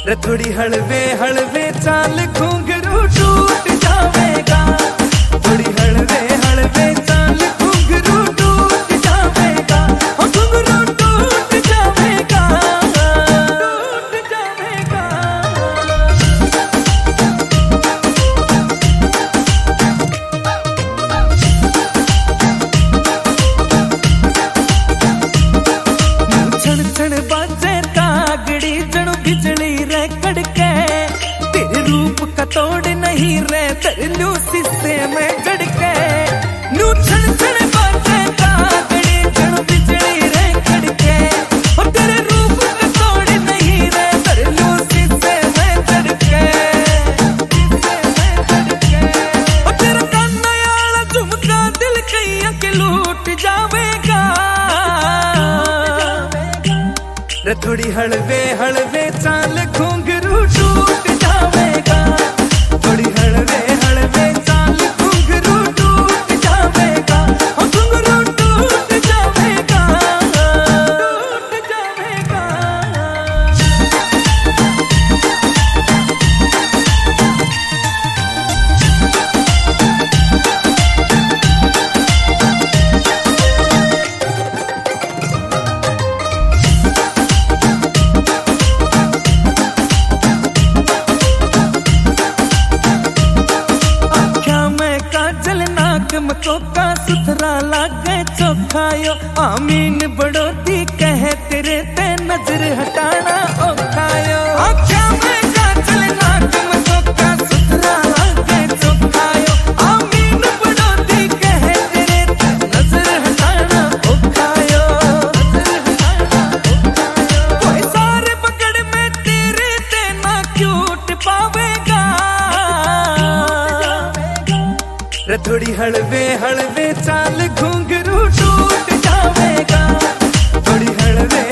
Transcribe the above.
रे थोड़ी हलवे हलवे चाल घुंघरू टूट जावेगा, थोड़ी हलवे हलवे चाल घुंघरू टूट जावेगा, घुंघरू टूट जावेगा, टूट जावेगा। छण छण बाजे कागड़ी जणु बिजली रे कड़के, तेरे रूप का तोड़ नहीं रे तरलू शीशे में जड़के। नू छण छण बाजे कागड़ी जणु बिजली रे कड़के, और तेरे रूप का तोड़ नहीं रे तरलू शीशे में जड़के, और तेरा काना याला झुमका दिल कईया के लूट जावेगा। रे थोड़ी हलवे हलवे चाल घुंघरू टूट जावेगा, थोड़ी हलवे हलवे चाल घुंघरू टूट जावेगा, घुंघरू टूट जावेगा, टूट जावेगा। चोखा सुथरा लागे चोखायो, आमीन बड़ोती कहे तेरे ते नजर हटाना औखायो। आँखों में काजल नाक में चोखा सुथरा लागे चोखायो, आमीन बड़ोती कहे तेरे ते नजर हटाना औखायो। कोई सारे पकड़ में तेरे ते ना क्यूट पावेगा। रे थोड़ी हलवे हलवे चाल घुंघरू टूट जावेगा, थोड़ी हलवे